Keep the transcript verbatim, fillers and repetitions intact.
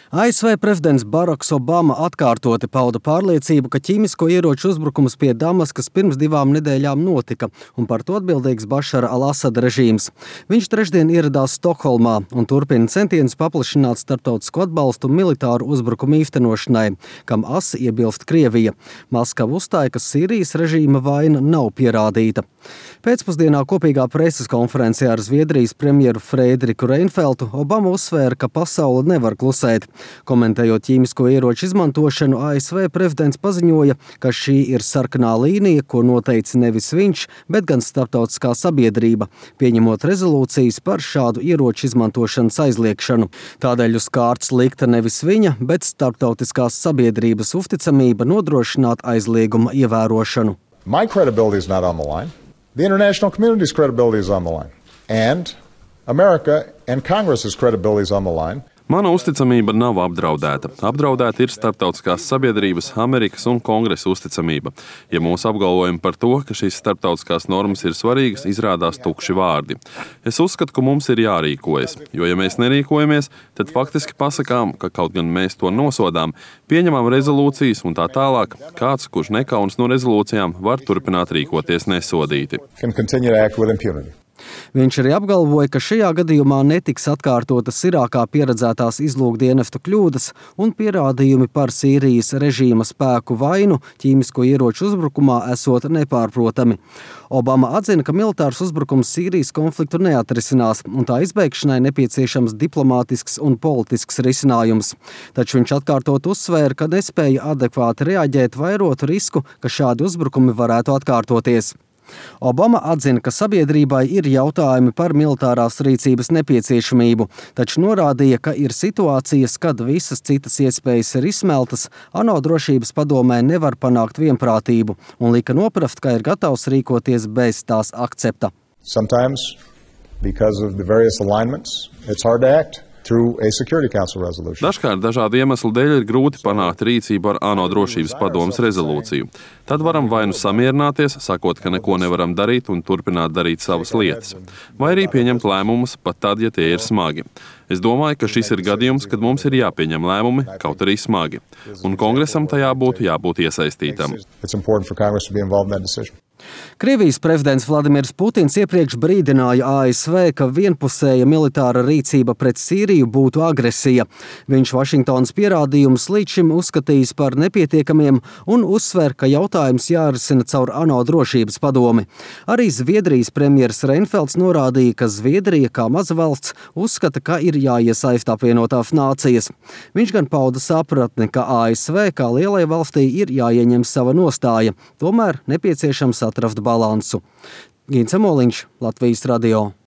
A S V prezidents Baraks Obama atkārtoti pauda pārliecību, ka ķīmisko ieroču uzbrukums pie Damaskas pirms divām nedēļām notika, un par to atbildīgs Bašara al-Asada režīms. Viņš trešdien ieradās Stokholmā un turpina centienus paplašināt starptautisko atbalstu militāru uzbrukumu īstenošanai, kam asi iebilst Krievija. Maskava uzstāja, ka Sīrijas režīma vaina nav pierādīta. Pēcpusdienā kopīgā preses konferencē ar Zviedrijas premjeru Frederiku Reinfeldtu Obama uzsvēra, ka pasaule nevar klusēt. Komentējot ķīmisko ieroču izmantošanu, A S V prezidents paziņoja, ka šī ir sarkanā līnija, ko noteica nevis viņš, bet gan starptautiskā sabiedrība, pieņemot rezolūcijas par šādu ieroču izmantošanas aizliekšanu. Tādēļ uz kārtas likta nevis viņa, bet starptautiskās sabiedrības uzticamība nodrošināt aizlieguma ievērošanu. My credibility is not on the line. The international community's credibility is on the line. And America and Congress's credibility is on the line. Mana uzticamība nav apdraudēta. Apdraudēta ir starptautiskās sabiedrības, Amerikas un Kongresa uzticamība. Ja mūsu apgalvojumi par to, ka šīs starptautiskās normas ir svarīgas, izrādās tukši vārdi. Es uzskatu, ka mums ir jārīkojas, jo ja mēs nerīkojamies, tad faktiski pasakām, ka kaut gan mēs to nosodām, pieņemam rezolūcijas un tā tālāk, kāds, kurš nekaunas no rezolūcijām, var turpināt rīkoties nesodīti. Viņš arī apgalvoja, ka šajā gadījumā netiks atkārtotas Irākā pieredzētās izlūkdienestu kļūdas un pierādījumi par Sīrijas režīma spēku vainu ķīmisko ieroču uzbrukumā esot nepārprotami. Obama atzina, ka militārs uzbrukums Sīrijas konfliktu neatrisinās, un tā izbeigšanai nepieciešams diplomātisks un politisks risinājums. Taču viņš atkārtot uzsvēra, ka nespēja adekvāti reaģēt, vairot risku, ka šādi uzbrukumi varētu atkārtoties. Obama atzina, ka sabiedrībai ir jautājumi par militārās rīcības nepieciešamību, taču norādīja, ka ir situācijas, kad visas citas iespējas ir izsmeltas, ANO drošības padomē nevar panākt vienprātību, un lika noprast, ka ir gatavs rīkoties bez tās akcepta. Sometimes, because of the various alignments, it's hard to act. Dažkārt dažādu iemeslu dēļ ir grūti panākt rīcību ar ANO drošības padomes rezolūciju. Tad varam vai nu samierināties, sakot, ka neko nevaram darīt un turpināt darīt savas lietas, vai arī pieņemt lēmumus pat tad, ja tie ir smagi. Es domāju, ka šis ir gadījums, kad mums ir jāpieņem lēmumi, kaut arī smagi, un kongresam tajā būtu jābūt iesaistītam. Krievijas prezidents Vladimirs Putins iepriekš brīdināja A S V, ka vienpusēja militāra rīcība pret Sīriju būtu agresija. Viņš Vašingtonas pierādījumus līdz šim uzskatījis par nepietiekamiem un uzsver, ka jautājums jārisina caur ANO drošības padomi. Arī Zviedrijas premjers Reinfeldts norādīja, ka Zviedrija, kā maza valsts, uzskata, ka ir jāiesaista apvienotās nācijas. Viņš gan pauda sapratni, ka A S V, kā lielai valstī, ir jāieņem sava nostāja, tomēr nepieciešams atrast balansu. Gins Amoliņš, Latvijas radio.